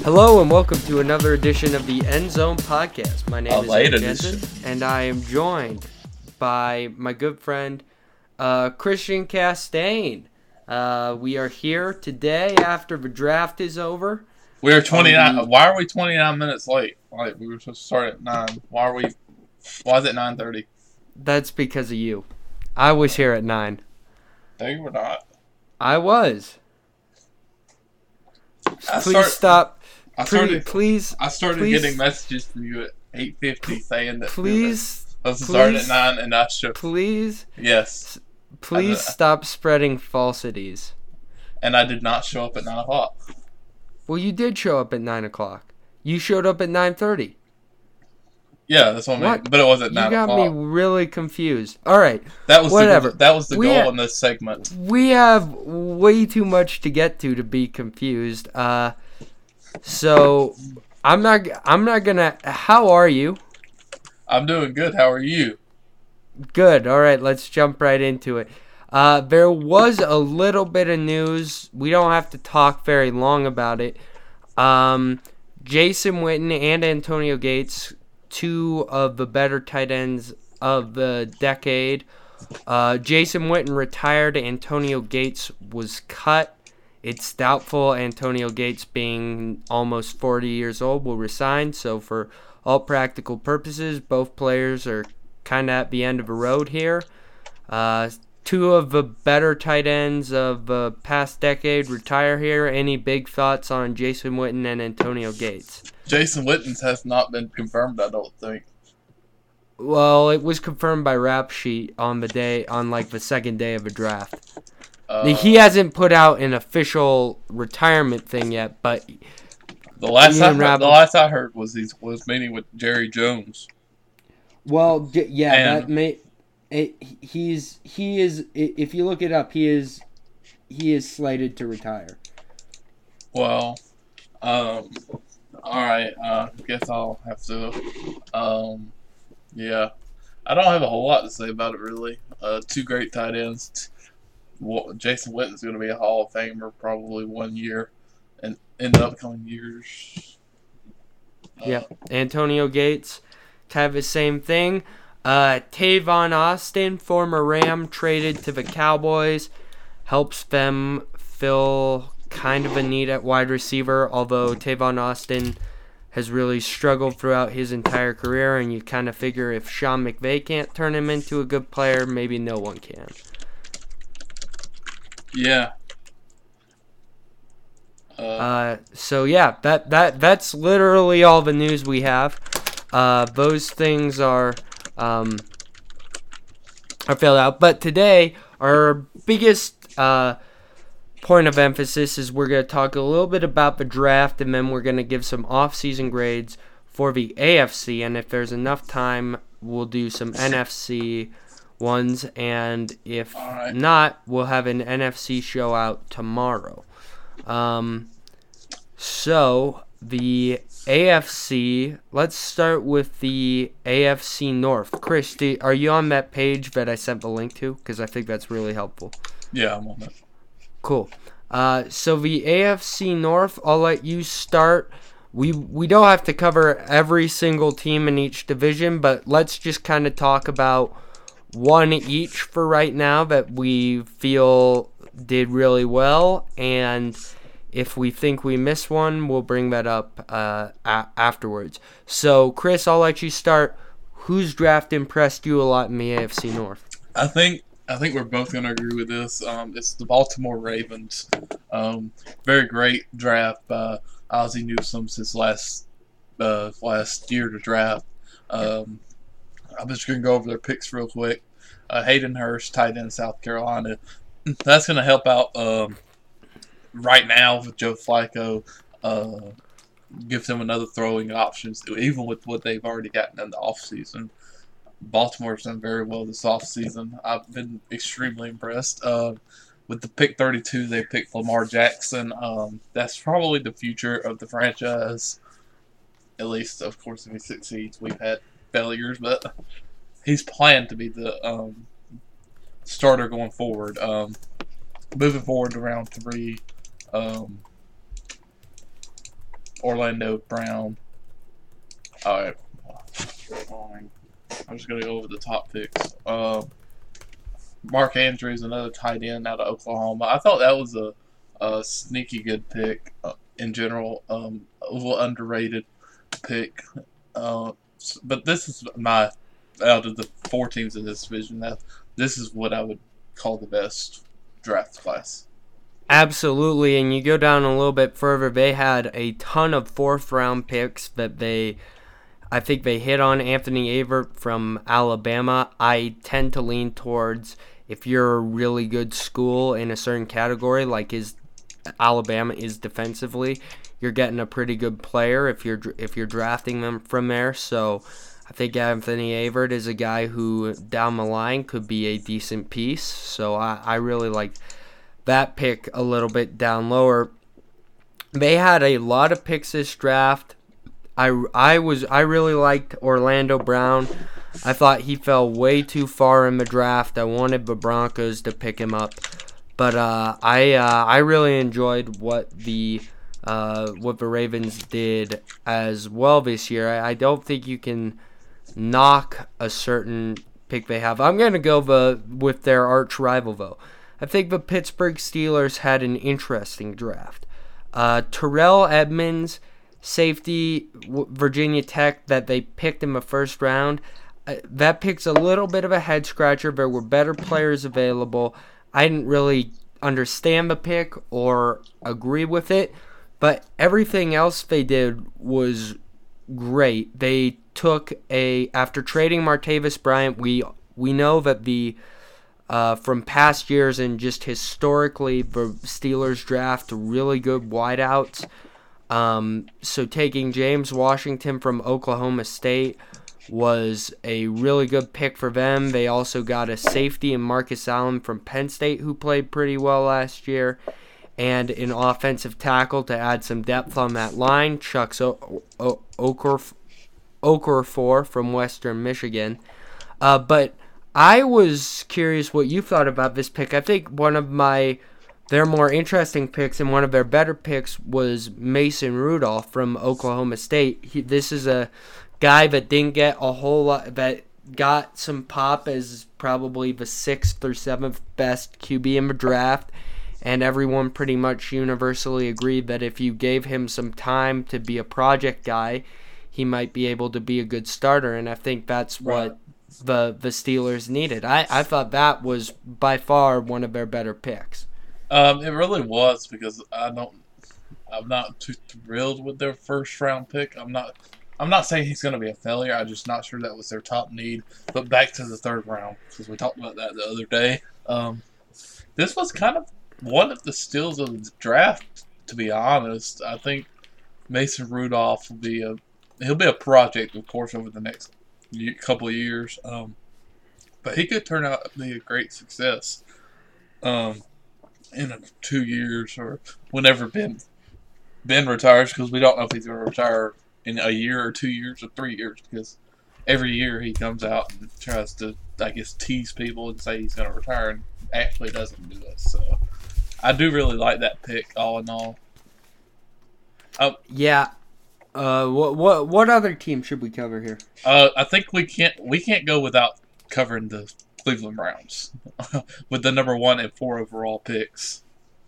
Hello and welcome to another edition of the End Zone Podcast. My name is Ed Jensen, and I am joined by my good friend Christian Castaigne. We are here today after the draft is over. We are 29. Why are we 29 minutes late? Like we were supposed to start at 9. Why is it 9:30? That's because of you. I was here at 9. No, you were not. I was. Please stop. I started getting messages from you at 8:50 saying that please start at 9 and not show. Please. Yes. Please stop spreading falsities. And I did not show up at 9 o'clock. Well, you did show up at 9 o'clock. You showed up at 9:30. Yeah, that's what I mean. But it wasn't 9 o'clock. You got me really confused. All right. That was whatever. That was the goal in this segment. We have way too much to get to be confused. So I'm not gonna. How are you? I'm doing good. How are you? Good. All right. Let's jump right into it. There was a little bit of news. We don't have to talk very long about it. Jason Witten and Antonio Gates, two of the better tight ends of the decade. Jason Witten retired. Antonio Gates was cut. It's doubtful Antonio Gates, being almost 40 years old, will resign. So for all practical purposes, both players are kind of at the end of the road here. Two of the better tight ends of the past decade retire here. Any big thoughts on Jason Witten and Antonio Gates? Jason Witten's has not been confirmed, I don't think. Well, it was confirmed by Rap Sheet on the second day of the draft. He hasn't put out an official retirement thing yet, but the last I heard was he was meeting with Jerry Jones. Well, yeah, that may. He is. If you look it up, he is slated to retire. Well, all right. I guess I'll have to. Yeah, I don't have a whole lot to say about it really. Two great tight ends. Jason Witten's going to be a Hall of Famer probably one year, and in the upcoming years. Yeah, Antonio Gates, kind of the same thing. Tavon Austin, former Ram, traded to the Cowboys, helps them fill kind of a need at wide receiver, although Tavon Austin has really struggled throughout his entire career, and you kind of figure if Sean McVay can't turn him into a good player, maybe no one can. Yeah. So yeah, that's literally all the news we have. Those things are filled out. But today, our biggest point of emphasis is we're going to talk a little bit about the draft, and then we're going to give some off-season grades for the AFC. And if there's enough time, we'll do some NFC ones, and if not, we'll have an NFC show out tomorrow. So the AFC, let's start with the AFC North. Chris, are you on that page that I sent the link to? Because I think that's really helpful. Yeah, I'm on it. Cool. So the AFC North, I'll let you start. We don't have to cover every single team in each division, but let's just kind of talk about one each for right now that we feel did really well, and if we think we missed one, we'll bring that up afterwards. So, Chris, I'll let you start. Whose draft impressed you a lot in the AFC North? I think we're both going to agree with this. It's the Baltimore Ravens. Very great draft by Ozzie Newsome since last year to draft. I'm just going to go over their picks real quick. Hayden Hurst, tight end, South Carolina. That's going to help out right now with Joe Flacco. Gives them another throwing options, even with what they've already gotten in the offseason. Baltimore's done very well this offseason. I've been extremely impressed. With the pick 32, they picked Lamar Jackson. That's probably the future of the franchise. At least, of course, if he succeeds. We've had failures, but he's planned to be the starter going forward. Moving forward to round 3, Orlando Brown. All right. I'm just going to go over the top picks. Mark Andrews, another tight end out of Oklahoma. I thought that was a sneaky good pick in general. A little underrated pick. But this is my, out of the 4 teams in this division, this is what I would call the best draft class. Absolutely, and you go down a little bit further, they had a ton of 4th-round picks that I think they hit on. Anthony Averett from Alabama. I tend to lean towards, if you're a really good school in a certain category, like Alabama is defensively, you're getting a pretty good player if you're drafting them from there. So I think Anthony Averett is a guy who down the line could be a decent piece. So I really like that pick a little bit down lower. They had a lot of picks this draft. I really liked Orlando Brown. I thought he fell way too far in the draft. I wanted the Broncos to pick him up, but I really enjoyed what the Ravens did as well this year. I don't think you can knock a certain pick they have. I'm gonna go with their arch rival though. I think the Pittsburgh Steelers had an interesting draft. Terrell Edmunds, safety, Virginia Tech, that they picked in the 1st round. That pick's a little bit of a head scratcher. There were better players available. I didn't really understand the pick or agree with it, but everything else they did was great. They took after trading Martavis Bryant, we know that from past years and just historically, the Steelers draft really good wideouts. So taking James Washington from Oklahoma State was a really good pick for them. They also got a safety in Marcus Allen from Penn State who played pretty well last year, and an offensive tackle to add some depth on that line, Chuck Okorafor from Western Michigan. But I was curious what you thought about this pick. I think one of their more interesting picks and one of their better picks was Mason Rudolph from Oklahoma State. This is a guy that didn't get a whole lot, that got some pop as probably the 6th or 7th best QB in the draft, and everyone pretty much universally agreed that if you gave him some time to be a project guy, he might be able to be a good starter, and I think that's what the Steelers needed. I thought that was by far one of their better picks. It really was, because I'm not too thrilled with their 1st round pick. I'm not saying he's going to be a failure. I'm just not sure that was their top need. But back to the 3rd round, because we talked about that the other day. This was kind of one of the steals of the draft, to be honest. I think Mason Rudolph he'll be a project, of course, over the next couple of years. But he could turn out to be a great success in 2 years or whenever Ben retires, because we don't know if he's going to retire in a year or 2 years or 3 years, because every year he comes out and tries to, I guess, tease people and say he's going to retire and actually doesn't do it. So I do really like that pick, all in all. Yeah. What other team should we cover here? I think we can't go without covering the Cleveland Browns with the number 1 and 4 overall picks.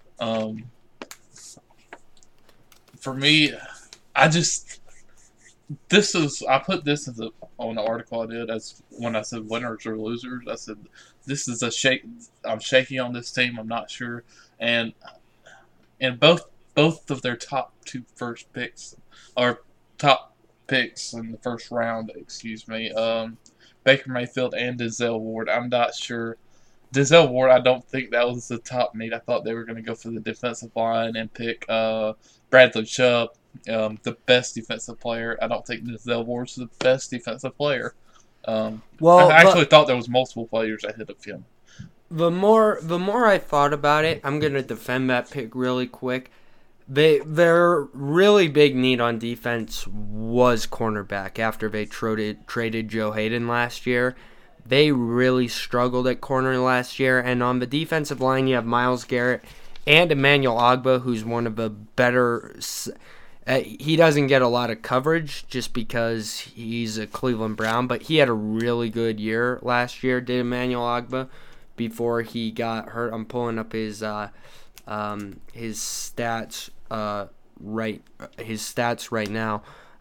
For me, I put this on the article I did as when I said winners or losers. I said this is I'm shaky on this team. I'm not sure, and both of their top 2 first picks, or top picks in the 1st round, Baker Mayfield and Denzel Ward. I'm not sure. Denzel Ward, I don't think that was the top need. I thought they were going to go for the defensive line and pick Bradley Chubb, the best defensive player. I don't think Denzel Ward's the best defensive player. I actually thought there was multiple players ahead of him. The more I thought about it, I'm going to defend that pick really quick. Their really big need on defense was cornerback after they traded Joe Hayden last year. They really struggled at corner last year. And on the defensive line, you have Myles Garrett and Emmanuel Ogbah, who's one of the better He doesn't get a lot of coverage just because he's a Cleveland Brown, but he had a really good year last year, did Emmanuel Ogbah, before he got hurt. I'm pulling up his stats his stats right now.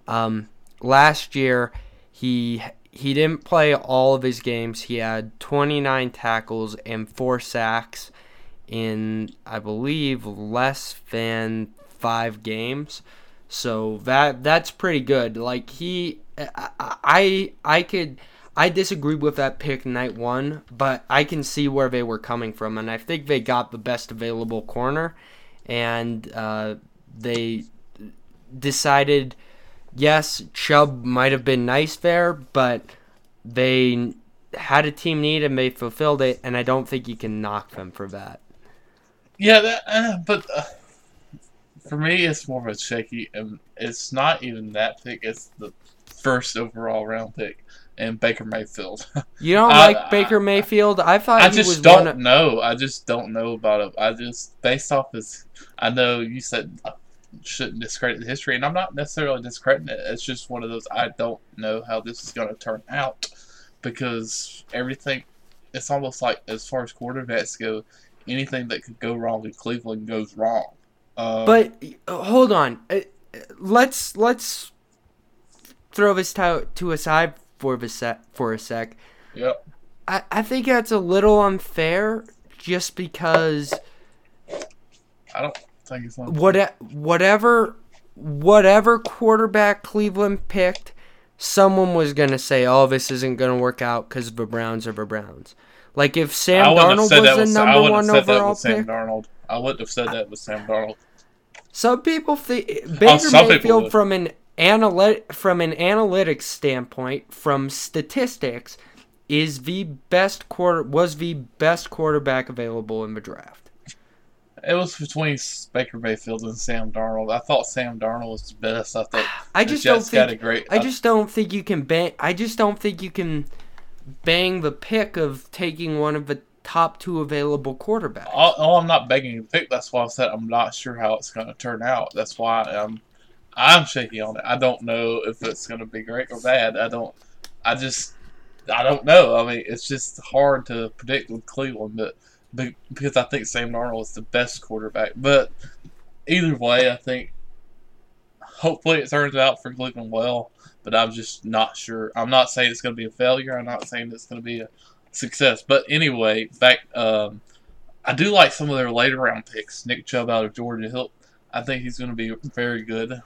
Last year, he didn't play all of his games. He had 29 tackles and 4 sacks in, I believe, less than 5 games. So that's pretty good. Like I disagree with that pick night one, but I can see where they were coming from, and I think they got the best available corner, and they decided, yes, Chubb might have been nice there, but they had a team need and they fulfilled it, and I don't think you can knock them for that. Yeah, but for me, it's more of a shaky, and it's not even that pick. It's the first overall round pick, and Baker Mayfield. You don't like Baker Mayfield? I thought I he just was don't know. I just don't know about him. I just, based off his, I know you said I shouldn't discredit the history, and I'm not necessarily discrediting it. It's just one of those, I don't know how this is going to turn out, because everything, it's almost like, as far as quarterbacks go, anything that could go wrong in Cleveland goes wrong. But hold on, let's throw this to a side for a sec. Yep. I think that's a little unfair, just because I don't think it's unfair. whatever quarterback Cleveland picked, someone was gonna say, "Oh, this isn't gonna work out because the Browns are the Browns." Like if Sam Darnold was the number one overall pick. I wouldn't have said that with Sam Darnold. Some people think Baker Mayfield from an analytics standpoint, from statistics, was the best quarterback available in the draft. It was between Baker Mayfield and Sam Darnold. I thought Sam Darnold was the best. I just don't think you can bang the pick of taking one of the top 2 available quarterbacks. I'm not begging you to pick. That's why I said I'm not sure how it's going to turn out. That's why I'm shaky on it. I don't know if it's going to be great or bad. I don't know. I mean, it's just hard to predict with Cleveland, but because I think Sam Darnold is the best quarterback. But either way, I think hopefully it turns out for Cleveland well. But I'm just not sure. I'm not saying it's going to be a failure. I'm not saying it's going to be a success. But anyway, I do like some of their later round picks. Nick Chubb out of Georgia. I think he's going to be very good.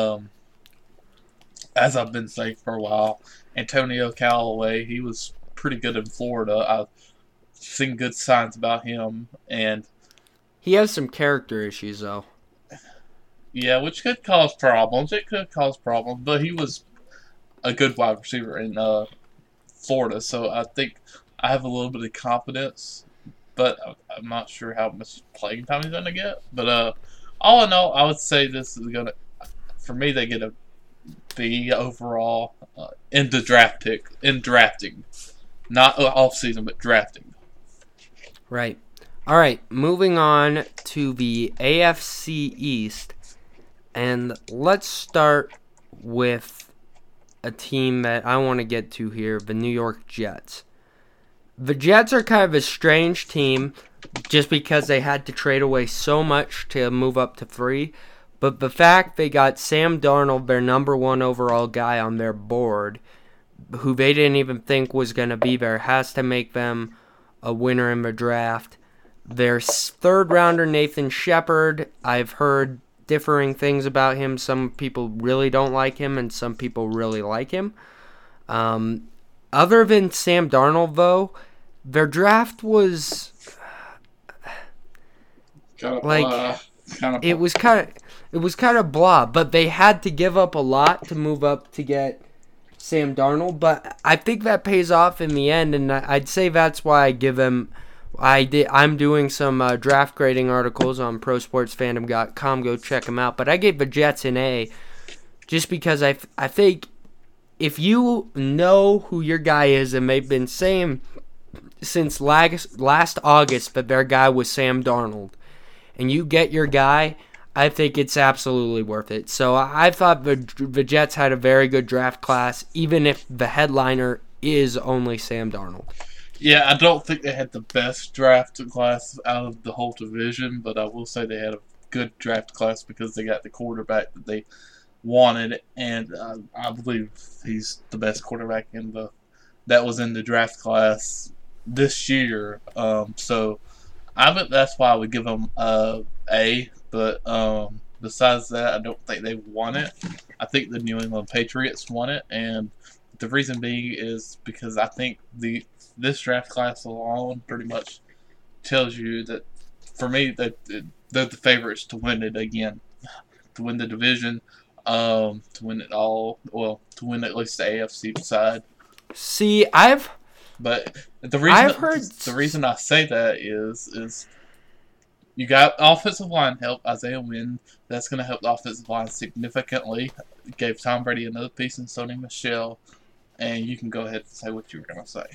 As I've been saying for a while, Antonio Callaway, he was pretty good in Florida. I've seen good signs about him, and he has some character issues though. Yeah, which could cause problems. It could cause problems, but he was a good wide receiver in Florida, so I think I have a little bit of confidence, but I'm not sure how much playing time he's going to get. But all in all, I would say this is going to, for me, they get a B overall in drafting. Not off-season, but drafting. Right. All right, moving on to the AFC East, and let's start with a team that I want to get to here, the New York Jets. The Jets are kind of a strange team just because they had to trade away so much to move up to 3, but the fact they got Sam Darnold, their number 1 overall guy on their board, who they didn't even think was going to be there, has to make them a winner in the draft. Their 3rd rounder, Nathan Shepard, I've heard differing things about him. Some people really don't like him, and some people really like him. Other than Sam Darnold, though, their draft was it was kind of blah. But they had to give up a lot to move up to get Sam Darnold. But I think that pays off in the end, and I'd say that's why I give him. I'm doing some draft grading articles on ProSportsFandom.com. Go check them out. But I gave the Jets an A, just because I think if you know who your guy is, and they've been saying since last August that their guy was Sam Darnold, and you get your guy, I think it's absolutely worth it. So I thought the Jets had a very good draft class, even if the headliner is only Sam Darnold. Yeah, I don't think they had the best draft class out of the whole division, but I will say they had a good draft class because they got the quarterback that they wanted, and I believe he's the best quarterback that was in the draft class this year. So that's why I would give him A. But besides that, I don't think they won it. I think the New England Patriots won it, and the reason being is because I think this draft class alone pretty much tells you that, for me, that they're the favorites to win it again, to win the division, to win it all. Well, to win at least the AFC side. See, But the reason I say that is you got offensive line help. Isaiah Wynn, that's going to help the offensive line significantly. Gave Tom Brady another piece in Sony Michel, and you can go ahead and say what you were going to say.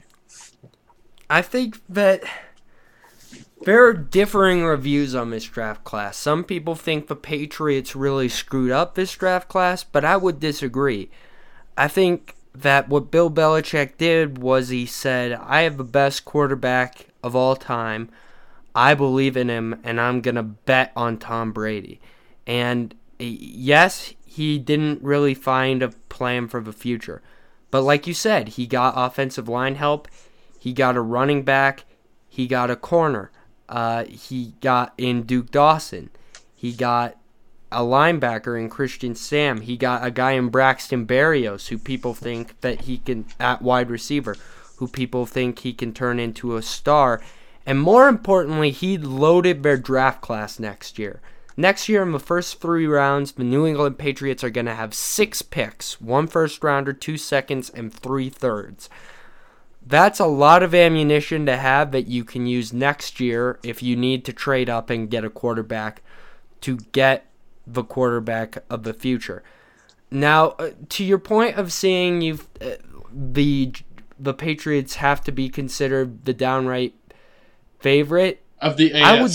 I think that there are differing reviews on this draft class. Some people think the Patriots really screwed up this draft class, but I would disagree. I think that what Bill Belichick did was he said, I have the best quarterback of all time. I believe in him, and I'm going to bet on Tom Brady. And yes, he didn't really find a plan for the future. But like you said, he got offensive line help. He got a running back. He got a corner. He got in Duke Dawson. He got a linebacker in Christian Sam. He got a guy in Braxton Berrios, who people think that he can, at wide receiver, who people think he can turn into a star. And more importantly, he loaded their draft class next year. Next year, in the first 3 rounds, the New England Patriots are going to have 6 picks, 1 first-rounder, 2 seconds, and 3 thirds. That's a lot of ammunition to have that you can use next year if you need to trade up and get a quarterback to get the quarterback of the future. Now, to your point of saying the Patriots have to be considered the downright favorite of the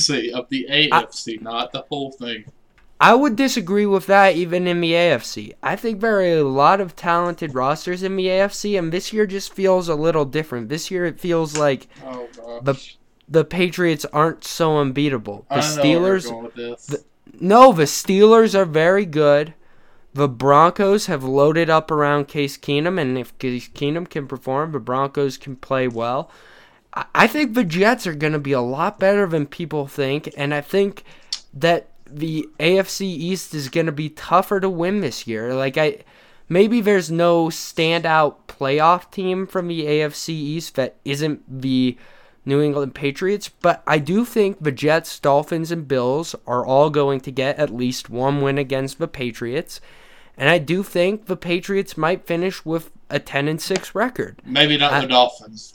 AFC, not the whole thing. I would disagree with that even in the AFC. I think there are a lot of talented rosters in the AFC, and this year just feels a little different. This year it feels like the Patriots aren't so unbeatable. The Steelers, the Steelers are very good. The Broncos have loaded up around Case Keenum, and if Case Keenum can perform, the Broncos can play well. I think the Jets are going to be a lot better than people think, and I think that the AFC East is going to be tougher to win this year. Maybe there's no standout playoff team from the AFC East that isn't the New England Patriots, but I do think the Jets, Dolphins, and Bills are all going to get at least one win against the Patriots, and I do think the Patriots might finish with a 10-6 record. Maybe not the Dolphins.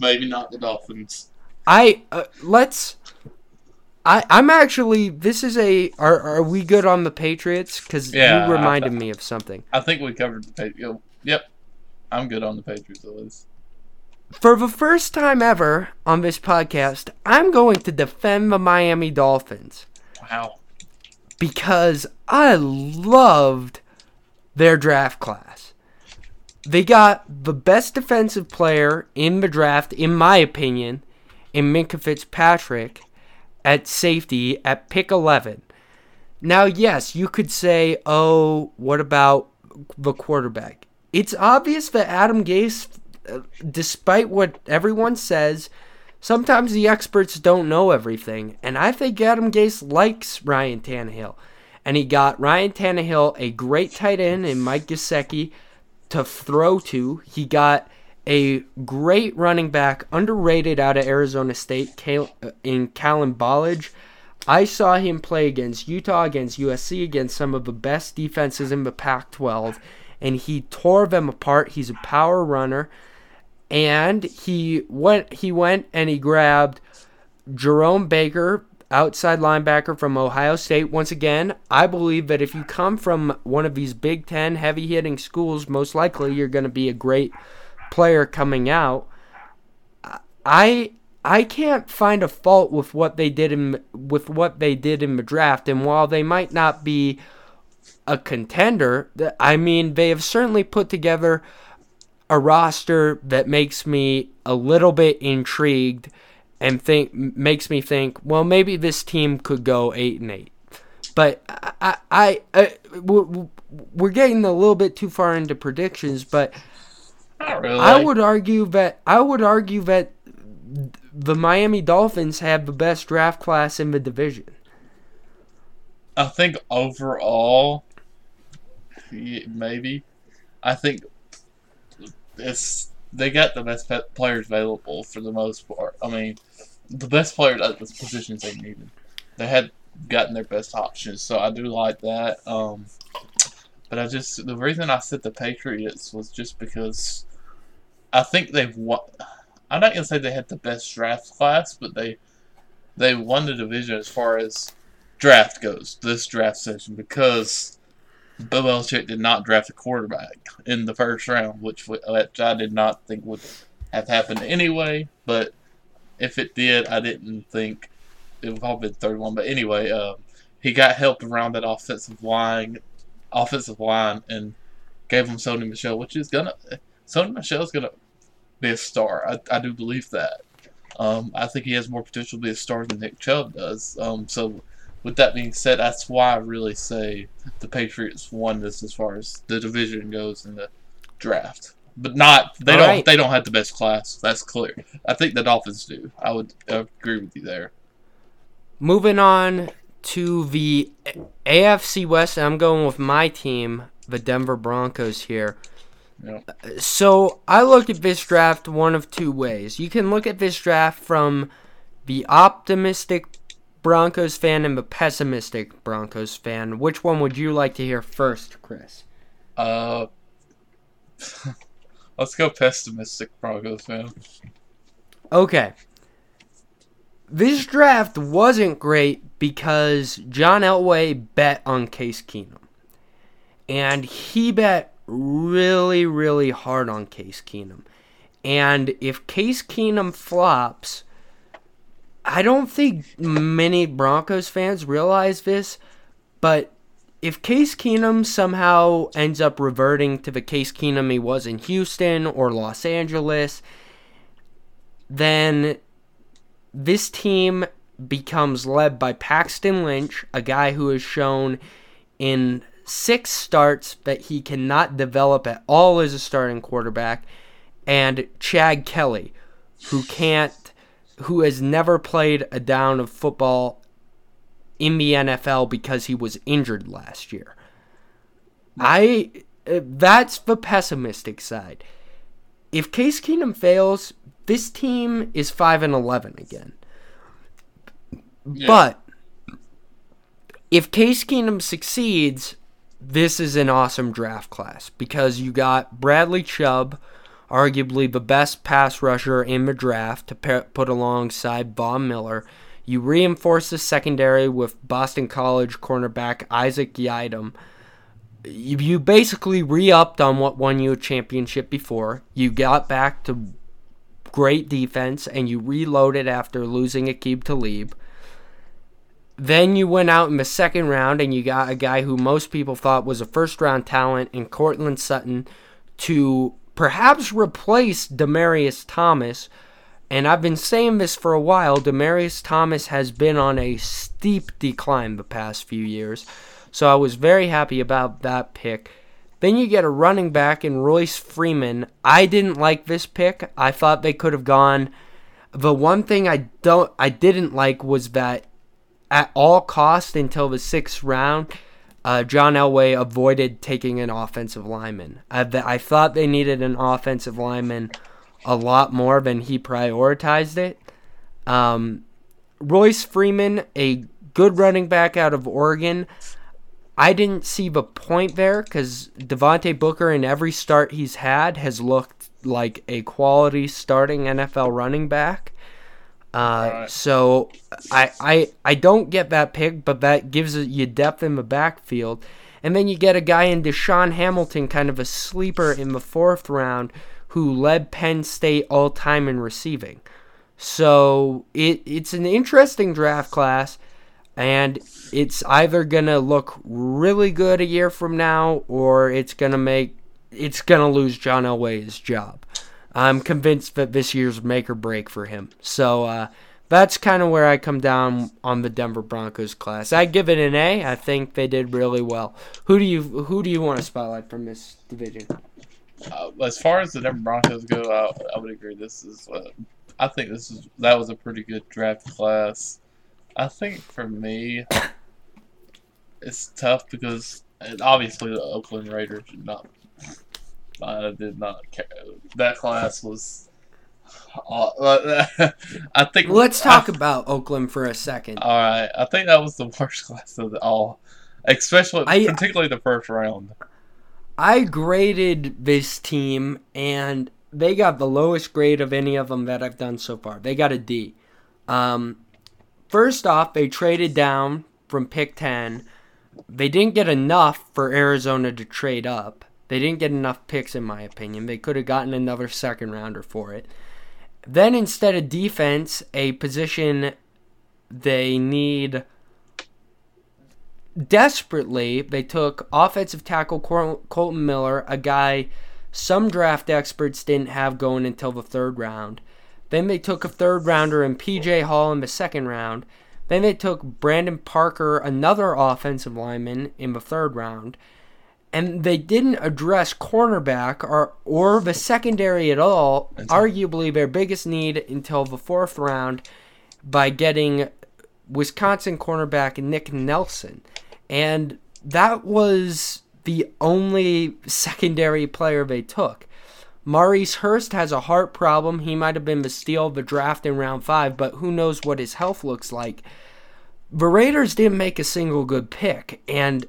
I'm actually, are we good on the Patriots? Because you reminded me of something. I think we covered the Patriots. Yep. I'm good on the Patriots at least. For the first time ever on this podcast, I'm going to defend the Miami Dolphins. Wow. Because I loved their draft class. They got the best defensive player in the draft, in my opinion, in Minkah Fitzpatrick, at safety at pick 11. Now, yes, you could say, oh, what about the quarterback? It's obvious that Adam Gase, despite what everyone says, sometimes the experts don't know everything. And I think Adam Gase likes Ryan Tannehill. And he got Ryan Tannehill a great tight end in Mike Gesicki to throw to. He got a great running back, underrated out of Arizona State, in Kalen Ballage. I saw him play against Utah, against USC, against some of the best defenses in the Pac-12, and he tore them apart. He's a power runner, and he went and he grabbed Jerome Baker, outside linebacker from Ohio State. Once again, I believe that if you come from one of these Big Ten heavy-hitting schools, most likely you're going to be a great player coming out. I I can't find a fault with what they did in the draft. And while they might not be a contender, I mean, they have certainly put together a roster that makes me a little bit intrigued and makes me think, well, maybe this team could go 8-8. But we're getting a little bit too far into predictions, but Not really. I would argue that the Miami Dolphins have the best draft class in the division. I think overall, maybe. I think they got the best players available for the most part. I mean, the best players at the positions they needed. They had gotten their best options, so I do like that. But the reason I said the Patriots was just because I think they've won. I'm not gonna say they had the best draft class, but they won the division as far as draft goes this draft session because Bill Belichick did not draft a quarterback in the first round, which I did not think would have happened anyway. But if it did, I didn't think it would probably be the third one. But anyway, he got help around that offensive line, and gave him Sony Michel, Sony Michel's gonna be a star. I do believe that. I think he has more potential to be a star than Nick Chubb does. So with that being said, that's why I really say the Patriots won this as far as the division goes in the draft. But they don't have the best class. That's clear. I think the Dolphins do. I would agree with you there. Moving on to the AFC West, I'm going with my team, the Denver Broncos here. Yeah. So I look at this draft one of two ways. You can look at this draft from the optimistic Broncos fan and the pessimistic Broncos fan. Which one would you like to hear first, Chris? Let's go pessimistic Broncos fan. Okay. This draft wasn't great because John Elway bet on Case Keenum. And he bet really, really hard on Case Keenum. And if Case Keenum flops, I don't think many Broncos fans realize this, but if Case Keenum somehow ends up reverting to the Case Keenum he was in Houston or Los Angeles, then this team becomes led by Paxton Lynch, a guy who has shown in 6 starts that he cannot develop at all as a starting quarterback, and Chad Kelly, who has never played a down of football in the NFL because he was injured last year. That's the pessimistic side. If Case Keenum fails, this team is 5-11 again. Yeah. But if Case Keenum succeeds, this is an awesome draft class because you got Bradley Chubb, arguably the best pass rusher in the draft, to put alongside Von Miller. You reinforce the secondary with Boston College cornerback Isaac Yiadom. You basically re-upped on what won you a championship before. You got back to great defense, and you reloaded after losing Aqib Talib. Then you went out in the second round, and you got a guy who most people thought was a first-round talent in Courtland Sutton to perhaps replace Demaryius Thomas. And I've been saying this for a while. Demaryius Thomas has been on a steep decline the past few years. So I was very happy about that pick. Then you get a running back in Royce Freeman. I didn't like this pick. I thought they could have gone. The one thing I didn't like was that at all costs until the 6th round, John Elway avoided taking an offensive lineman. I thought they needed an offensive lineman a lot more than he prioritized it. Royce Freeman, a good running back out of Oregon. I didn't see the point there because Devontae Booker in every start he's had has looked like a quality starting NFL running back. So I don't get that pick, but that gives you depth in the backfield. And then you get a guy in Deshaun Hamilton, kind of a sleeper in the 4th round, who led Penn State all-time in receiving. So it's an interesting draft class, and it's either gonna look really good a year from now, or it's gonna lose John Elway's job. I'm convinced that this year's make or break for him. So that's kind of where I come down on the Denver Broncos class. I give it an A. I think they did really well. Who do you want to spotlight from this division? As far as the Denver Broncos go, I would agree. I think that was a pretty good draft class. I think for me, it's tough because obviously the Oakland Raiders did not. I did not care. That class was. I think. Let's talk about Oakland for a second. All right, I think that was the worst class of it all, particularly the first round. I graded this team, and they got the lowest grade of any of them that I've done so far. They got a D. First off, they traded down from pick 10. They didn't get enough for Arizona to trade up. They didn't get enough picks, in my opinion. They could have gotten another second rounder for it. Then instead of defense, a position they need desperately, they took offensive tackle Colton Miller, a guy some draft experts didn't have going until the third round. Then they took a third rounder in P.J. Hall in the second round. Then they took Brandon Parker, another offensive lineman, in the third round. And they didn't address cornerback or the secondary at all, arguably their biggest need, until the fourth round by getting Wisconsin cornerback Nick Nelson. And that was the only secondary player they took. Maurice Hurst has a heart problem. He might have been the steal of the draft in round 5, but who knows what his health looks like. The Raiders didn't make a single good pick, and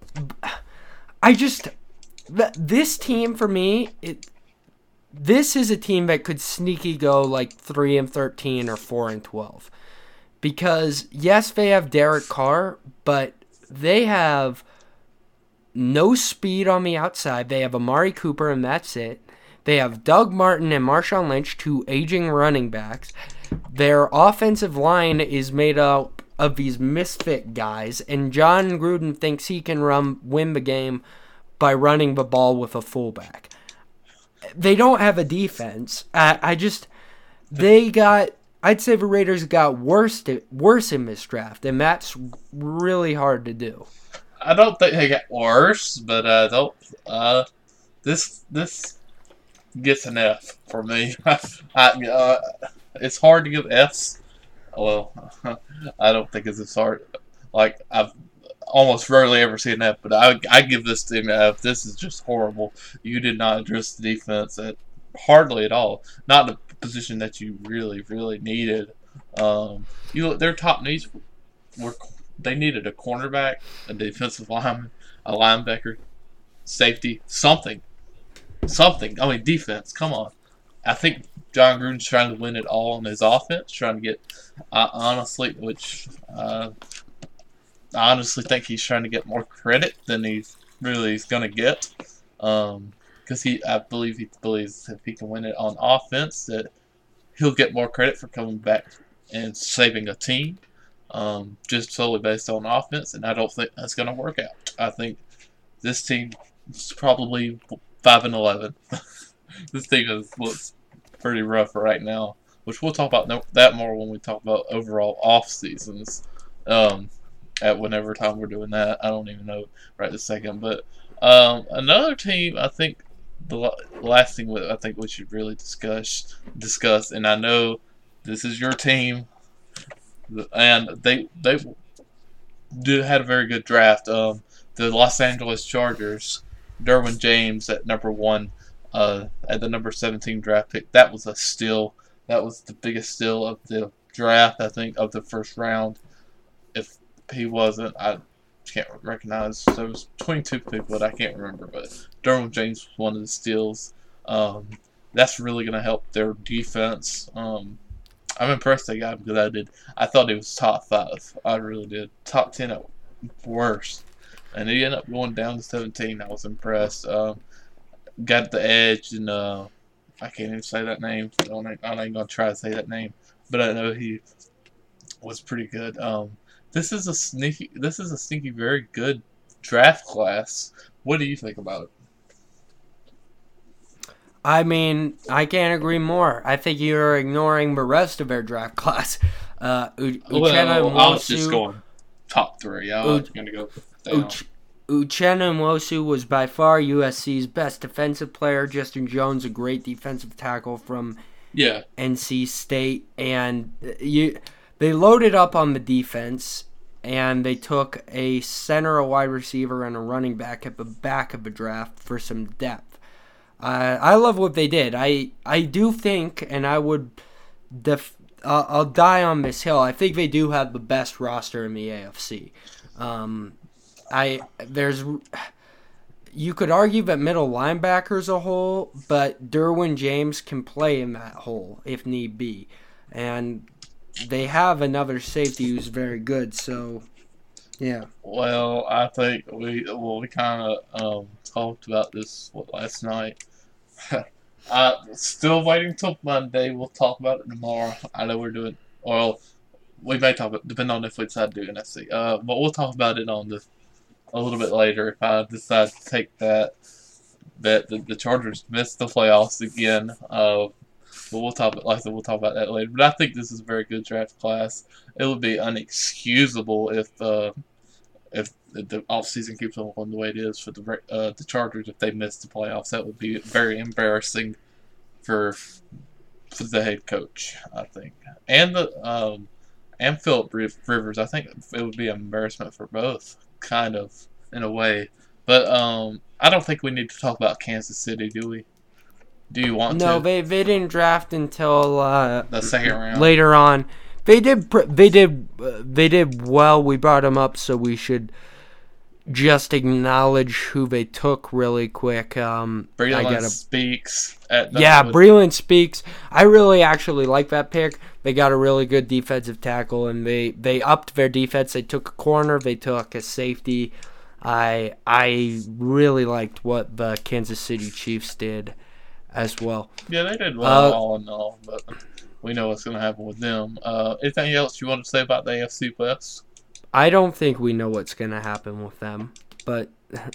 this team for me, this is a team that could sneaky go like 3-13 or 4-12. Because yes, they have Derek Carr, but they have no speed on the outside. They have Amari Cooper, and that's it. They have Doug Martin and Marshawn Lynch, two aging running backs. Their offensive line is made up of these misfit guys, and John Gruden thinks he can win the game by running the ball with a fullback. They don't have a defense. I'd say the Raiders got worse in this draft, and that's really hard to do. I don't think they got worse, but this gets an F for me. It's hard to give Fs. Well, I don't think it's as hard. Like, I've almost rarely ever seen an F, but I give this team an F. This is just horrible. You did not address the defense hardly at all. Not the position that you really, really needed. Their top needs were they needed a cornerback, a defensive lineman, a linebacker, safety, something. I mean, defense. Come on. I think John Gruden's trying to win it all on his offense, trying to get, I honestly think he's trying to get more credit than he's going to get. Because I believe he believes if he can win it on offense, that he'll get more credit for coming back and saving a team, just solely based on offense. And I don't think that's going to work out. I think this team is probably 5-11. This team looks pretty rough right now, which we'll talk about that more when we talk about overall off seasons. At whenever time we're doing that, I don't even know right this second. But another team, I think the last thing I think we should really discuss, and I know this is your team, and they had a very good draft. The Los Angeles Chargers, Derwin James at number 1. At the number 17 draft pick. That was a steal. That was the biggest steal of the draft, I think, of the first round. If he wasn't, I can't recognize. There was 22 people that I can't remember, but Derwin James was one of the steals. That's really going to help their defense. I'm impressed they got him because I thought he was top 5. I really did. Top 10 at worst. And he ended up going down to 17. I was impressed. Got the edge, and I can't even say that name. I'm not even going to try to say that name. but I know he was pretty good. This is a sneaky, very good draft class. What do you think about it? I mean, I can't agree more. I think you're ignoring the rest of their draft class. Uchenna Well, I was just Nwosu. going top three. I was going to go down. Uchenna Nwosu was by far USC's best defensive player. Justin Jones, a great defensive tackle from Yeah, NC State, and they loaded up on the defense, and they took a center, a wide receiver, and a running back at the back of the draft for some depth. I love what they did. I do think, and I'll die on this hill. I think they do have the best roster in the AFC. You could argue that middle linebacker's a hole, but Derwin James can play in that hole if need be, and they have another safety who's very good. So, yeah. well, I think we kind of talked about this last night. Still waiting till Monday. We'll talk about it tomorrow. I know we're doing well. We may talk about depending on if we decide to do NFC. But we'll talk about it on a little bit later if I decide to take that the Chargers missed the playoffs again. But we'll talk about that later. But I think this is a very good draft class. It would be unexcusable if the offseason keeps on going the way it is for the Chargers if they miss the playoffs. That would be very embarrassing for the head coach, I think, and Philip Rivers. I think it would be an embarrassment for both, kind of in a way. But I don't think we need to talk about Kansas City, do we? Do you want to? No, they didn't draft until The second round. later on. They did well. We brought them up, so we should just acknowledge who they took really quick. Breland Speaks. Breland Speaks. I really actually like that pick. They got a really good defensive tackle, and they upped their defense. They took a corner. They took a safety. I really liked what the Kansas City Chiefs did as well. Yeah, they did well all in all, but we know what's going to happen with them. Anything else you want to say about the AFC West? I don't think we know what's going to happen with them, but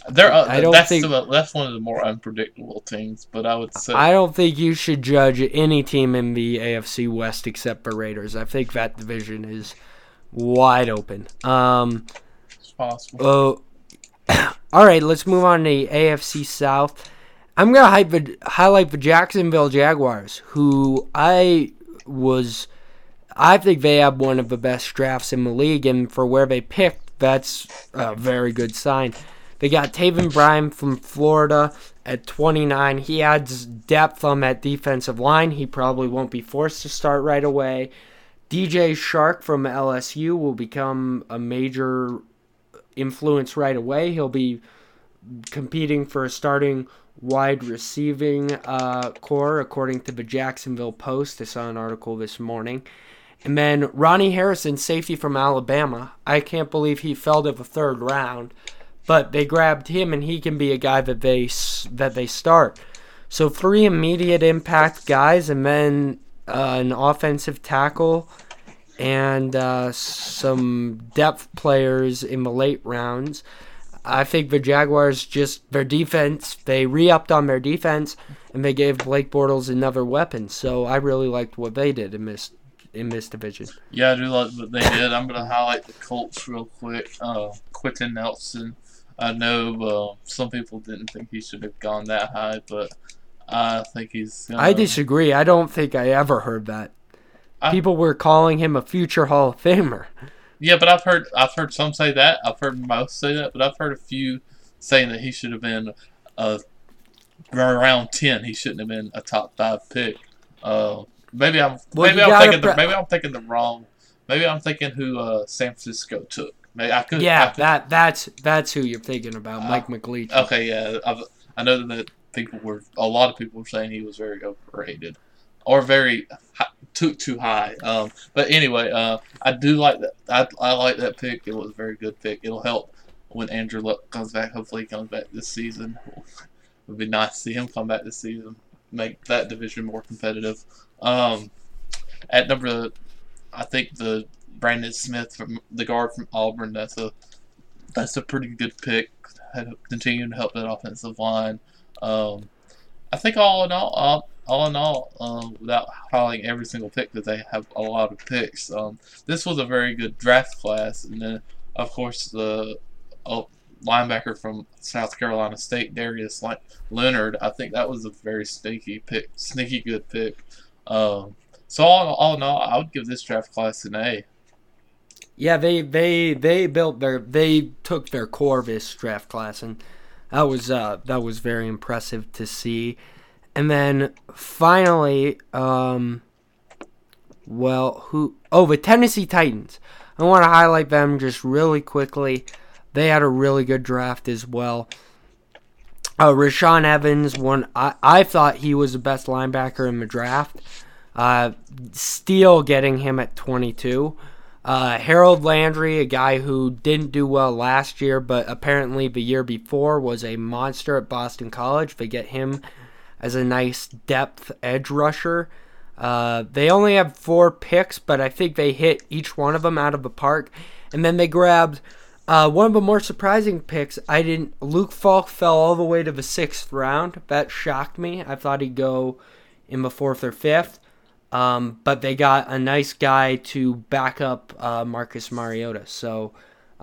that's one of the more unpredictable teams. But I would say I don't think you should judge any team in the AFC West except for Raiders. I think that division is wide open. It's possible. All right, let's move on to the AFC South. I'm going to highlight the Jacksonville Jaguars, who I think they have one of the best drafts in the league, and for where they picked, that's a very good sign. They got Taven Bryan from Florida at 29. He adds depth on that defensive line. He probably won't be forced to start right away. DJ Shark from LSU will become a major influence right away. He'll be competing for a starting wide receiving core, according to the Jacksonville Post. I saw an article this morning. And then Ronnie Harrison, safety from Alabama. I can't believe he fell to the third round, but they grabbed him, and he can be a guy that they start. So 3 immediate impact guys, and then an offensive tackle and some depth players in the late rounds. I think the Jaguars their defense, they re-upped on their defense, and they gave Blake Bortles another weapon. So I really liked what they did in this division. Yeah, I do like what they did. I'm going to highlight the Colts real quick. Quentin Nelson. I know some people didn't think he should have gone that high, but I think he's gonna... I disagree. I don't think I ever heard that. People were calling him a future Hall of Famer. Yeah, but I've heard some say that. I've heard most say that, but I've heard a few saying that he should have been around 10. He shouldn't have been a top 5 pick. Maybe I'm thinking the wrong. Maybe I'm thinking who San Francisco took. That's who you're thinking about, Mike McLeach. Okay, yeah, I know that a lot of people were saying he was very overrated, or very too high. But anyway, I do like that. I like that pick. It was a very good pick. It'll help when Andrew Luck comes back. Hopefully, he comes back this season. It would be nice to see him come back this season, make that division more competitive. At number I think the Brandon Smith from the guard from Auburn. That's a pretty good pick. Continuing to help that offensive line. Um, I think all in all, without highlighting every single pick, because they have a lot of picks. This was a very good draft class, and then of course the linebacker from South Carolina State, Darius Leonard. I think that was a very sneaky good pick. So all in all, I would give this draft class an A. Yeah, they took their core of this draft class, and that was very impressive to see. And then finally, the Tennessee Titans. I want to highlight them just really quickly. They had a really good draft as well. Rashaan Evans, I thought he was the best linebacker in the draft. Steele getting him at 22. Harold Landry, a guy who didn't do well last year, but apparently the year before was a monster at Boston College. They get him as a nice depth edge rusher. They only have 4 picks, but I think they hit each one of them out of the park. And then they grabbed one of the more surprising picks. Luke Falk fell all the way to the 6th round. That shocked me. I thought he'd go in the 4th or 5th. But they got a nice guy to back up Marcus Mariota. So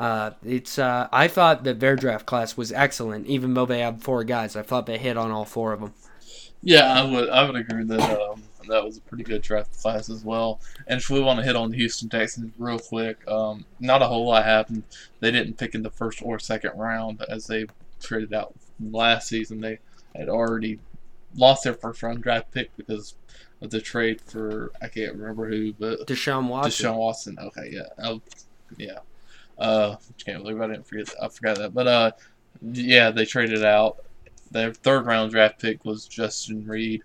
I thought that their draft class was excellent, even though they have 4 guys. I thought they hit on all 4 of them. Yeah, I would agree that that was a pretty good draft class as well. And if we want to hit on the Houston Texans real quick, not a whole lot happened. They didn't pick in the 1st or 2nd round as they traded out last season. They had already lost their 1st round draft pick because of the trade for, I can't remember who, but Deshaun Watson. Okay, yeah. Can't believe I forgot that. But yeah, they traded out. Their 3rd round draft pick was Justin Reed,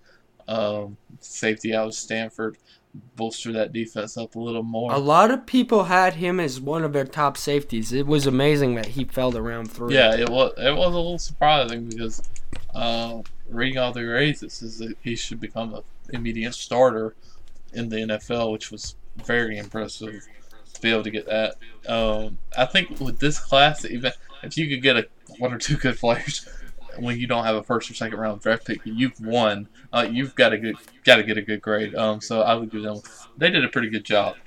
safety out of Stanford. Bolster that defense up a little more. A lot of people had him as one of their top safeties. It was amazing that he fell to round 3. Yeah, it was a little surprising because reading all the grades, it says that he should become an immediate starter in the NFL, which was very impressive to be able to get that. I think with this class, even if you could get 1 or 2 good players when you don't have a 1st or 2nd round draft pick, you've won. You've got to get a good grade. So I would give them. They did a pretty good job.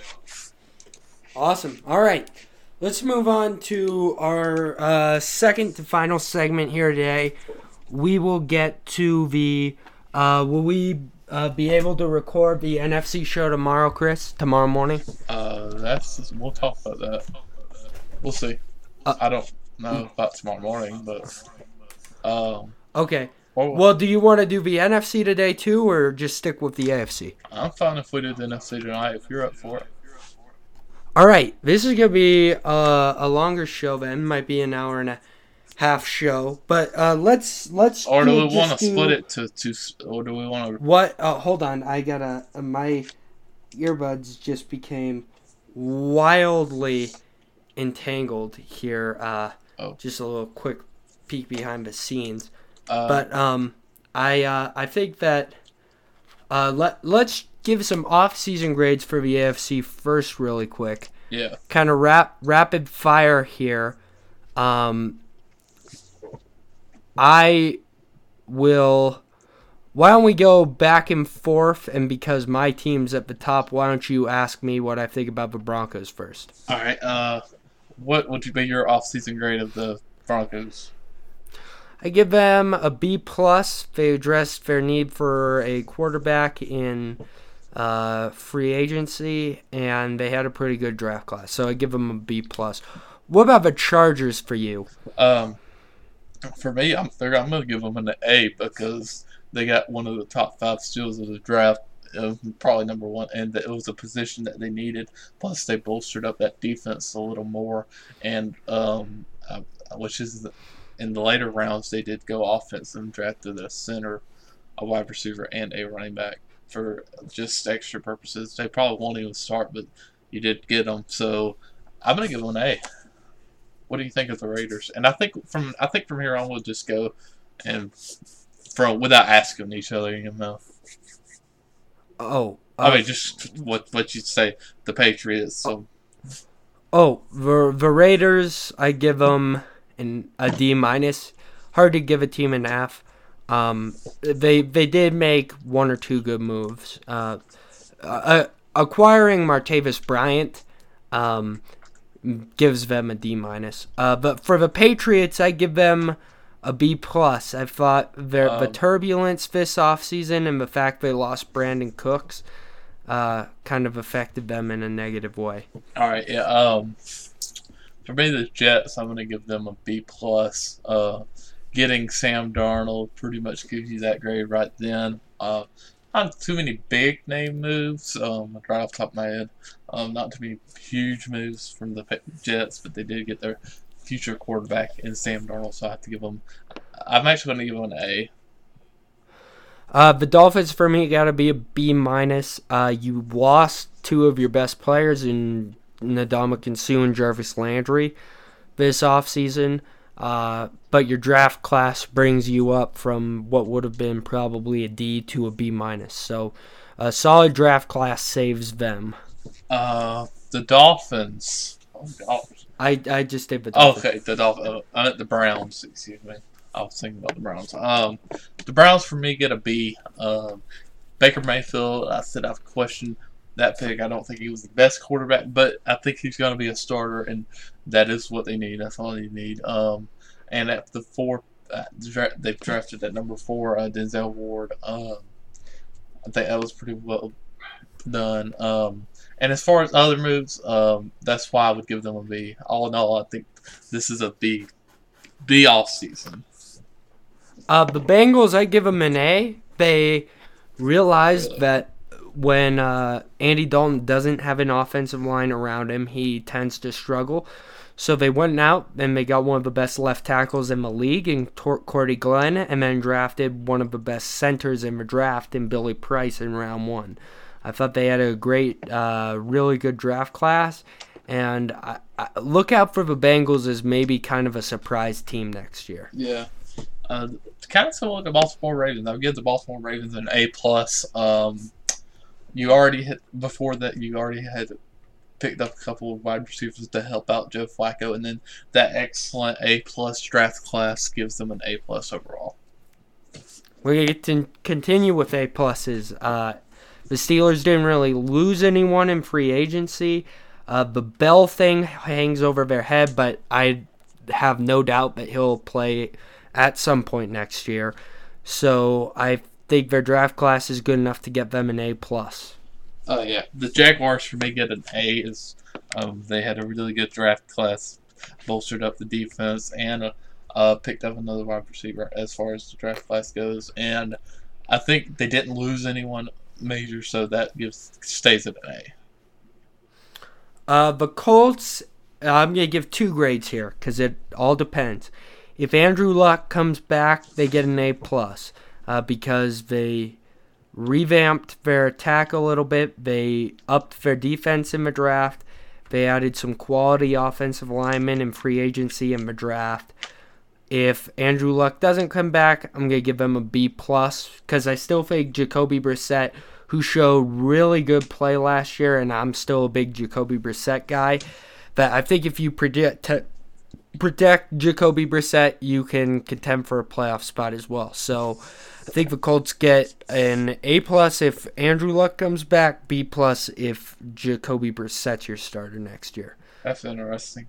Awesome. All right, let's move on to our second to final segment here today. We will get to the. Will we be able to record the NFC show tomorrow, Chris? Tomorrow morning? We'll talk about that. We'll see. I don't know about tomorrow morning, but. Okay. Well, do you want to do the NFC today too, or just stick with the AFC? I'm fine if we do the NFC tonight, if you're up for it. All right. This is going to be a longer show then. Might be an hour and a half show. But let's Or do we want to split it to or do we want to... What? Hold on. I got my earbuds just became wildly entangled here. Just a little quick peek behind the scenes, but I think that let's give some off-season grades for the AFC first, really quick. Yeah. Kind of rapid fire here. I will. Why don't we go back and forth? And because my team's at the top, why don't you ask me what I think about the Broncos first? All right. What would be your off-season grade of the Broncos? I give them a B+. They addressed their need for a quarterback in free agency, and they had a pretty good draft class. So I give them a B+. What about the Chargers for you? For me, I'm going to give them an A because they got one of the top 5 steals of the draft, probably number 1, and it was a position that they needed. Plus, they bolstered up that defense a little more, and which is in the later rounds they did go offense and drafted a center, a wide receiver, and a running back for just extra purposes. They probably won't even start, but you did get them. So I'm gonna give them an A. What do you think of the Raiders? And I think from here on we'll just go and from without asking each other, you know. I mean, just what you'd say, the Patriots. So. The Raiders, I give them a D minus. Hard to give a team an F. They did make one or two good moves. Acquiring Martavis Bryant gives them a D minus. But for the Patriots, I give them a B plus. I thought the turbulence this offseason and the fact they lost Brandon Cooks kind of affected them in a negative way. All right, yeah. For me, the Jets, I'm going to give them a B plus. Getting Sam Darnold pretty much gives you that grade right then. Not too many big name moves, right off the top of my head. Not too many huge moves from the Jets, but they did get their future quarterback in Sam Darnold, so I have to give them. I'm actually going to give them an A. The Dolphins, for me, got to be a B minus. You lost two of your best players in Ndamukong Suh and Jarvis Landry this offseason. But your draft class brings you up from what would have been probably a D to a B minus. So a solid draft class saves them. The Dolphins. Oh, gosh. I just did the Dolphins. Okay, the Dolphins. I meant the Browns. Excuse me. I was thinking about the Browns. The Browns for me get a B. Baker Mayfield. I said I've questioned that pick. I don't think he was the best quarterback, but I think he's going to be a starter, and that is what they need. That's all they need. And at the 4th, they've drafted at number 4, Denzel Ward. I think that was pretty well done. And as far as other moves, that's why I would give them a B. All in all, I think this is a B all season. The Bengals, I give them an A. They realized that when Andy Dalton doesn't have an offensive line around him, he tends to struggle. So they went out and they got one of the best left tackles in the league in Cordy Glenn, and then drafted one of the best centers in the draft in Billy Price in round 1. I thought they had a great, really good draft class, and I look out for the Bengals as maybe kind of a surprise team next year. Yeah. Kind of similar to the Baltimore Ravens. I would give the Baltimore Ravens an A+. You already had picked up a couple of wide receivers to help out Joe Flacco, and then that excellent A+ draft class gives them an A+ overall. We get to continue with A+. The Steelers didn't really lose anyone in free agency. The Bell thing hangs over their head, but I have no doubt that he'll play at some point next year. So I think their draft class is good enough to get them an A+. Yeah. The Jaguars, for me, get an A. They had a really good draft class, bolstered up the defense, and picked up another wide receiver as far as the draft class goes. And I think they didn't lose anyone major, so that stays at an A. The Colts, I'm going to give 2 grades here because it all depends. If Andrew Luck comes back, they get an A+, because they revamped their attack a little bit. They upped their defense in the draft. They added some quality offensive linemen in free agency in the draft. If Andrew Luck doesn't come back, I'm going to give them a B+, because I still think Jacoby Brissett, who showed really good play last year, and I'm still a big Jacoby Brissett guy, but I think if you protect Jacoby Brissett, you can contend for a playoff spot as well. So I think the Colts get an A+ if Andrew Luck comes back, B+ if Jacoby Brissett's your starter next year. That's interesting.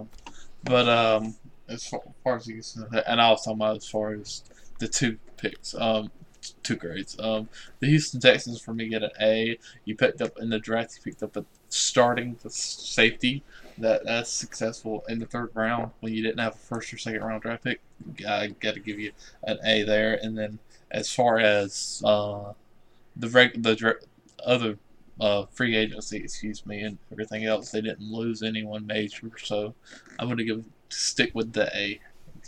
But as far as you can see, and I was talking about as far as the 2 picks, 2 grades. The Houston Texans, for me, get an A. You picked up in the draft, you picked up a starting safety that's successful in the 3rd round when you didn't have a 1st or 2nd round draft pick. I got to give you an A there. And then as far as the other free agency, and everything else, they didn't lose anyone major. So I'm going to stick with the A.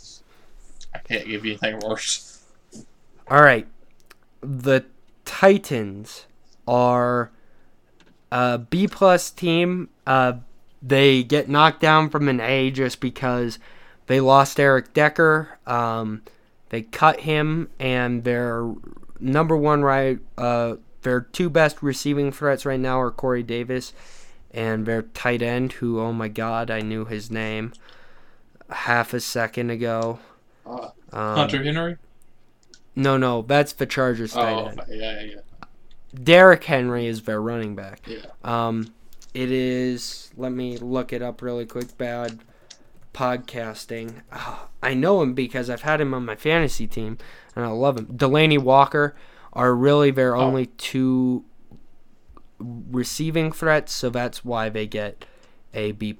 I can't give you anything worse. All right. The Titans are a B+ team. They get knocked down from an A just because they lost Eric Decker. They cut him, and their number 1 their two best receiving threats right now are Corey Davis and their tight end, who, oh my God, I knew his name half a second ago. Hunter Henry? No, that's the Chargers tight end. Yeah. Derrick Henry is their running back. Yeah. It is, let me look it up really quick, bad podcasting. I know him because I've had him on my fantasy team, and I love him. Delaney Walker are really their only two receiving threats, so that's why they get a B+.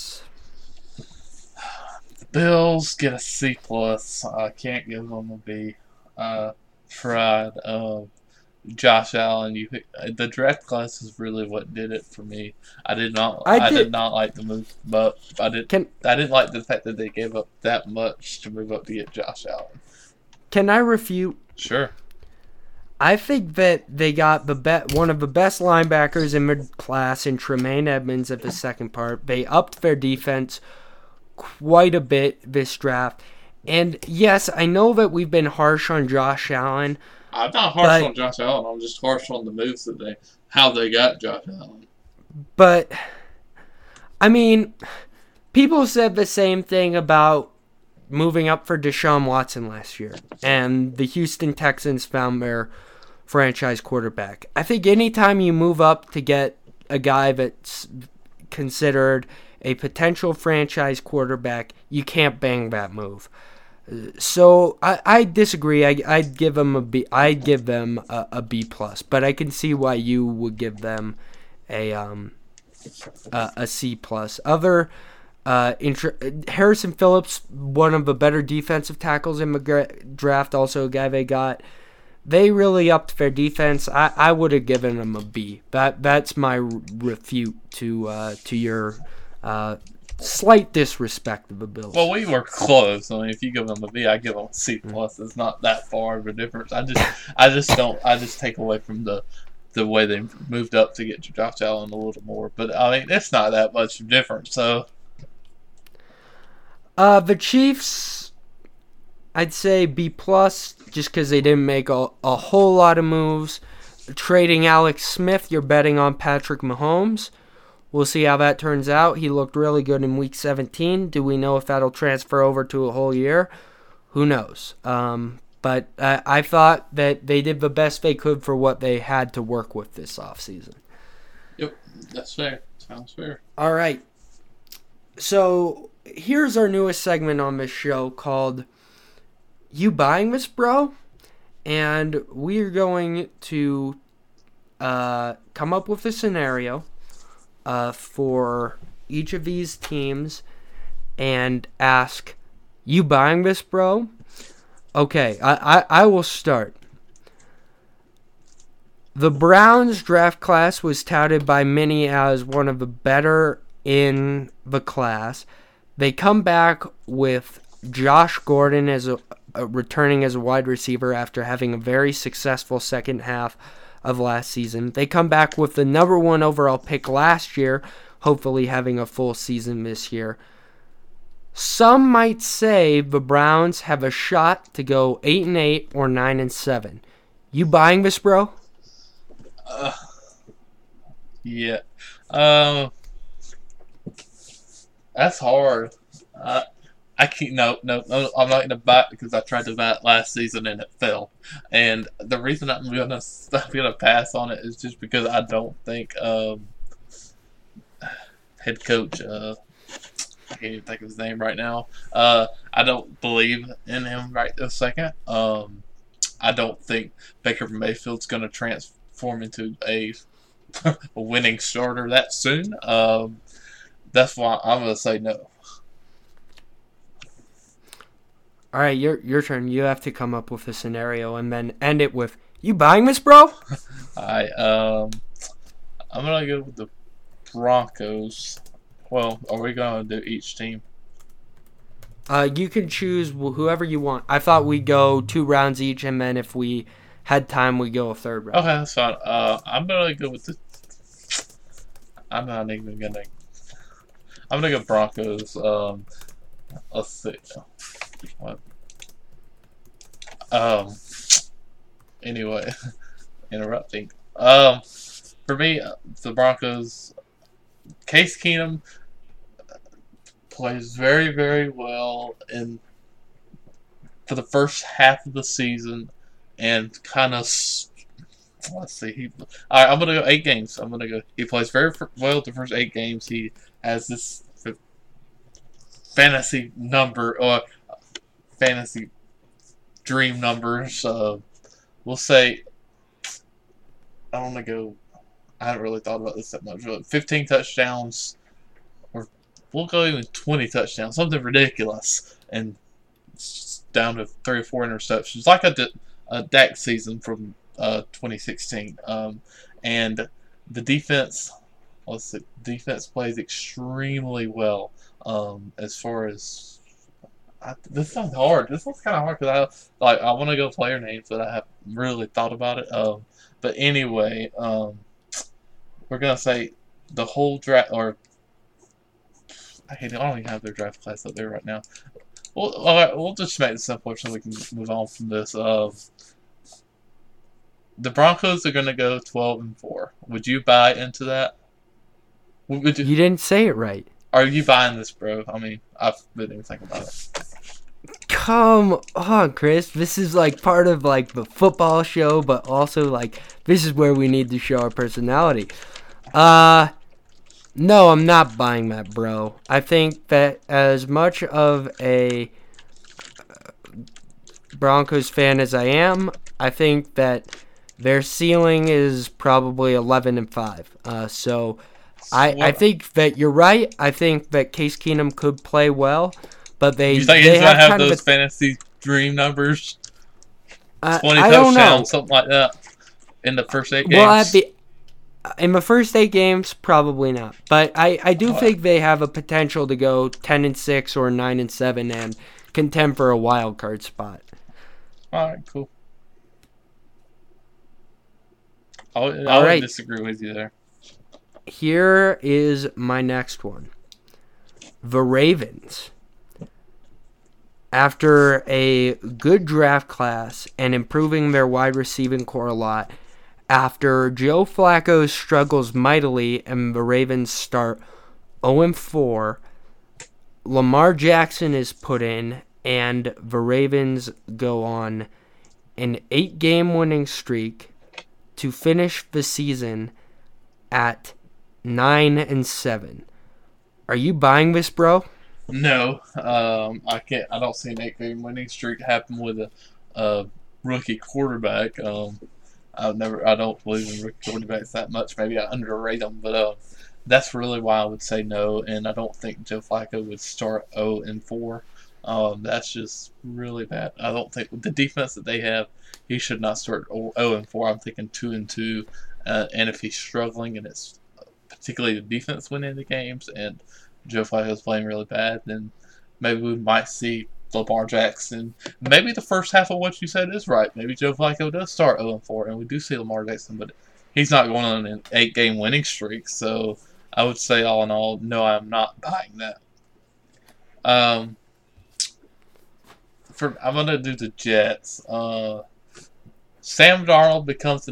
Bills get a C+. I can't give them a B. Fried. Josh Allen. The draft class is really what did it for me. I did not like the move, but I didn't like the fact that they gave up that much to move up to get Josh Allen. Can I refute? Sure. I think that they got one of the best linebackers in the class in Tremaine Edmonds at the second part. They upped their defense quite a bit this draft. And yes, I know that we've been harsh on Josh Allen. I'm not harsh on Josh Allen. I'm just harsh on the moves how they got Josh Allen. But, I mean, people said the same thing about moving up for Deshaun Watson last year. And the Houston Texans found their franchise quarterback. I think anytime you move up to get a guy that's considered a potential franchise quarterback, you can't bang that move. So I disagree. I'd give them a B. I'd give them a B+. But I can see why you would give them a C+. Harrison Phillips, one of the better defensive tackles in the draft, also a guy they got. They really upped their defense. I would have given them a B. That's my refute to your slight disrespect of the Bills. Well, we were close. I mean, if you give them a B, I give them a C+. It's not that far of a difference. I just take away from the way they moved up to get Josh Allen a little more. But I mean, it's not that much difference. So, the Chiefs, I'd say B+, just because they didn't make a whole lot of moves. Trading Alex Smith, you're betting on Patrick Mahomes. We'll see how that turns out. He looked really good in Week 17. Do we know if that'll transfer over to a whole year? Who knows? But I thought that they did the best they could for what they had to work with this offseason. Yep, that's fair. Sounds fair. All right. So here's our newest segment on this show called You Buying This, Bro? And we're going to come up with a scenario for each of these teams and ask, you buying this, bro? Okay, I will start. The Browns draft class was touted by many as one of the better in the class. They come back with Josh Gordon as returning as a wide receiver after having a very successful second half of last season. They come back with the number 1 overall pick last year, hopefully having a full season this year. Some might say the Browns have a shot to go 8-8 or 9-7. You buying this, bro? Yeah. That's hard. I can't. No. I'm not going to buy it because I tried to buy it last season and it fell. And the reason I'm gonna pass on it is just because I don't think head coach. I can't even think of his name right now. I don't believe in him right this second. I don't think Baker Mayfield's going to transform into a winning starter that soon. That's why I'm going to say no. All right, your turn. You have to come up with a scenario and then end it with, you buying this, bro? All right. I'm going to go with the Broncos. Well, are we going to do each team? You can choose whoever you want. I thought we'd go 2 rounds each, and then if we had time, we'd go a 3rd round. Okay, that's fine. I'm going to go with the... I'm not even going to... I'm going to go Broncos. Let's see. What? Anyway, interrupting. For me, the Broncos, Case Keenum plays very, very well for the first half of the season, and kind of. Let's see. All right, I'm gonna go 8 games. He plays very well the first 8 games. He has this fantasy number or fantasy dream numbers. We'll say I want to go. I haven't really thought about this that much. But 15 touchdowns, or we'll go even 20 touchdowns, something ridiculous, and down to 3 or 4 interceptions, like a Dak season from 2016. And the defense, defense plays extremely well. As far as this sounds hard. This one's kind of hard because I want to go player names, but I haven't really thought about it. But anyway, we're gonna say the whole draft, or I don't even have their draft class up there right now. Well, all right, we'll just make it simpler so we can move on from this. The Broncos are gonna go 12-4. Would you buy into that? You didn't say it right. Are you buying this, bro? I mean, I've been even thinking about it. Come on, Chris. This is like part of like the football show, but also like this is where we need to show our personality. No, I'm not buying that, bro. I think that as much of a Broncos fan as I am, I think that their ceiling is probably 11-5. So I think that you're right. I think that Case Keenum could play well, but you think he's gonna have those fantasy dream numbers? 20 touchdowns, something like that, in the first 8 games. Well, in the first 8 games, probably not. But I do think they have a potential to go 10-6 or 9-7 and contend for a wild card spot. All right, cool. I would disagree with you there. Here is my next one. The Ravens. After a good draft class and improving their wide receiving core a lot, after Joe Flacco struggles mightily and the Ravens start 0-4, Lamar Jackson is put in and the Ravens go on an 8-game winning streak to finish the season at 9-7. Are you buying this, bro? No, I can't. I don't see an 8-game winning streak happen with a rookie quarterback. I don't believe in rookie quarterbacks that much. Maybe I underrate them, but that's really why I would say no. And I don't think Joe Flacco would start 0-4. That's just really bad. I don't think with the defense that they have, he should not start 0-4. I'm thinking 2-2. And if he's struggling, and it's particularly the defense winning the games, and Joe Flacco's playing really bad, then maybe we might see Lamar Jackson. Maybe the first half of what you said is right. Maybe Joe Flacco does start 0-4, and we do see Lamar Jackson, but he's not going on an 8-game winning streak. So I would say, all in all, no, I'm not buying that. I'm gonna do the Jets. Sam Darnold becomes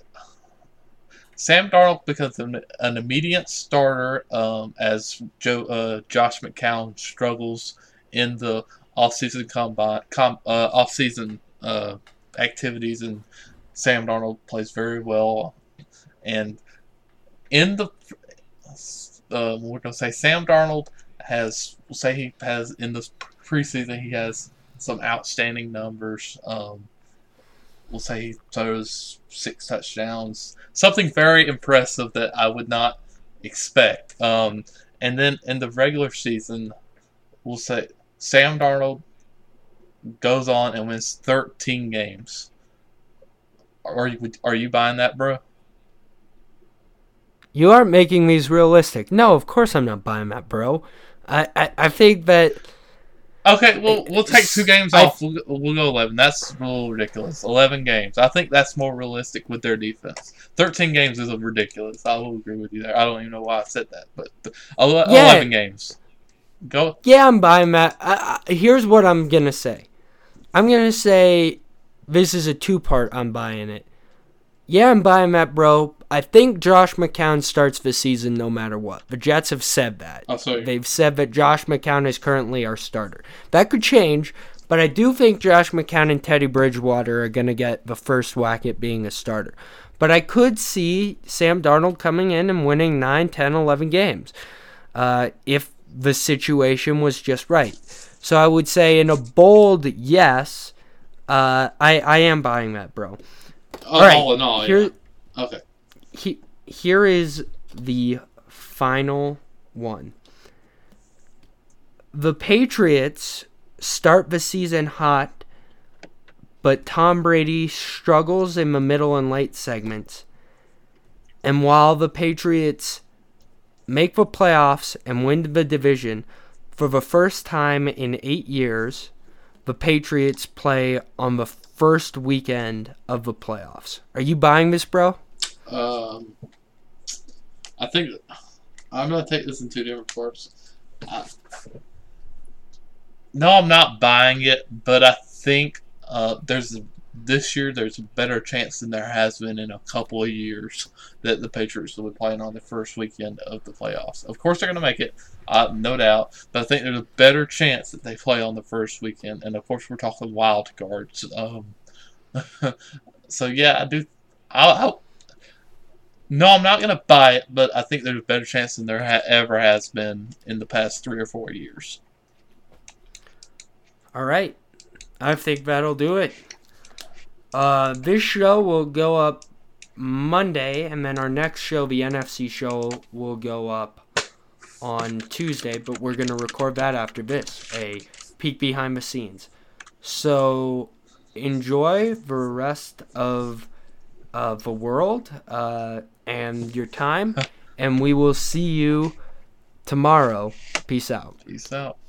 an immediate starter as Josh McCown struggles in the off-season off-season activities, and Sam Darnold plays very well. And in the we're gonna say Sam Darnold has in the preseason he has some outstanding numbers. We'll say he throws 6 touchdowns, something very impressive that I would not expect. And then in the regular season, we'll say Sam Darnold goes on and wins 13 games. Are you buying that, bro? You aren't making these realistic. No, of course I'm not buying that, bro. I think that... Okay, well, we'll take 2 games off. We'll go 11. That's a little ridiculous. 11 games. I think that's more realistic with their defense. 13 games is ridiculous. I will agree with you there. I don't even know why I said that, but 11 games. Go. Yeah, I'm buying that. Here's what I'm going to say. I'm going to say this is a 2-part I'm buying it. Yeah, I'm buying that, bro. I think Josh McCown starts the season no matter what. The Jets have said that. Oh, sorry. They've said that Josh McCown is currently our starter. That could change, but I do think Josh McCown and Teddy Bridgewater are going to get the first whack at being a starter. But I could see Sam Darnold coming in and winning 9, 10, 11 games if the situation was just right. So I would say in a bold yes, I am buying that, bro. All in all, here, yeah. Okay. Here is the final one. The Patriots start the season hot, but Tom Brady struggles in the middle and late segments. And while the Patriots make the playoffs and win the division, for the first time in 8 years, the Patriots play on the first weekend of the playoffs. Are you buying this, bro? I think I'm going to take this in two different parts. No, I'm not buying it, but I think this year there's a better chance than there has been in a couple of years that the Patriots will be playing on the first weekend of the playoffs. Of course, they're going to make it, no doubt, but I think there's a better chance that they play on the first weekend. And of course, we're talking wild cards. So yeah, I do. No, I'm not going to buy it, but I think there's a better chance than there ever has been in the past 3 or 4 years. All right. I think that'll do it. This show will go up Monday, and then our next show, the NFC show, will go up on Tuesday, but we're going to record that after this, a peek behind the scenes. So enjoy the rest of the world and your time, and we will see you tomorrow. Peace out. Peace out.